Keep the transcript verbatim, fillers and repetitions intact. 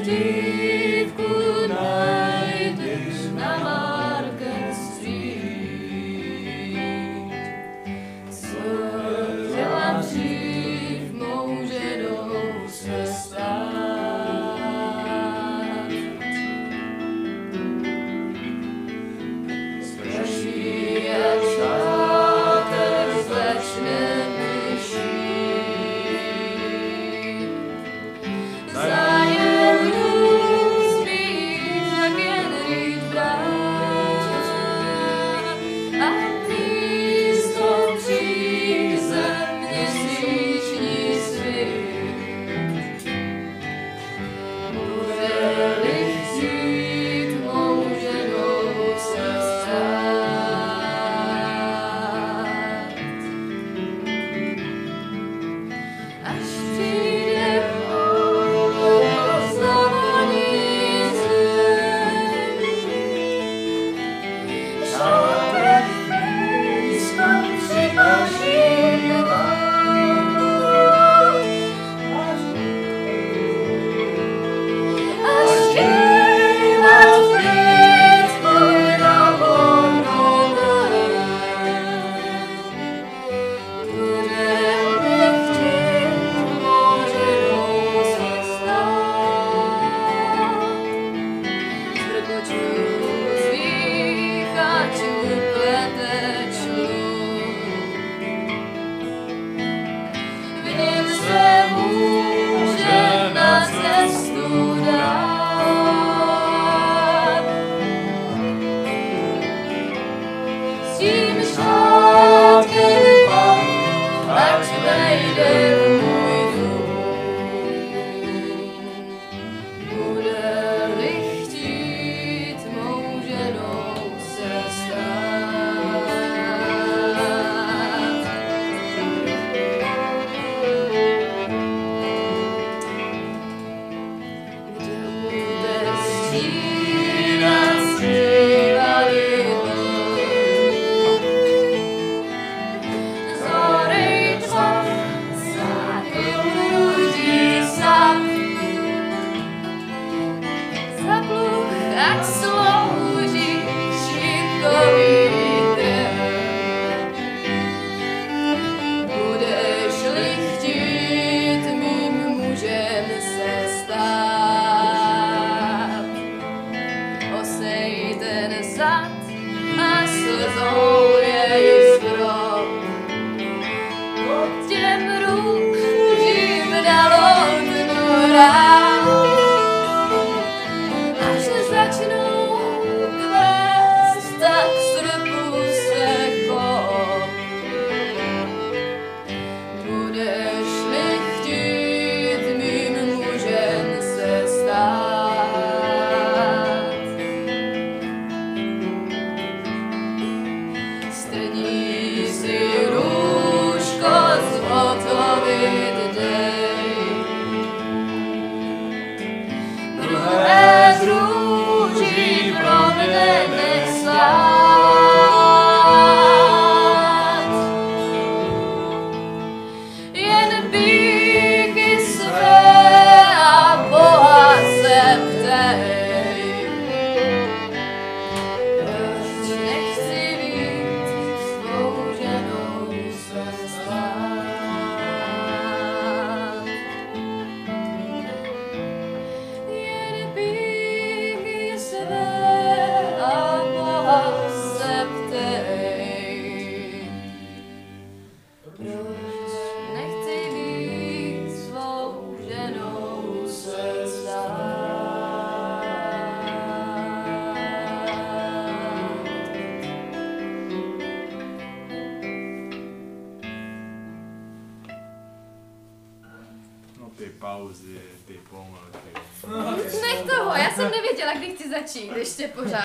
dívku najdeš na Market Street, co chtěla dřív mou ženou se stát. Straší a čátek začne tím šátkem pak, ať vejde v můj dům. Bude-li chtít mou ženou se stát. Kde bude stínat zpívali tak slouží šikový trh. Budeš-li chtít mým mužem se stát, osej ten zad a slzou jej strop. Pod těm růžím dalo dnu rád. Strní si růžko zhotovit dej. Druhé z růží pro mne nesát. Jen bíky své a Boha se ptej. Ty pauzy, ty pomalky. Nech toho, já jsem nevěděla, kdy chci začít, ještě pořád.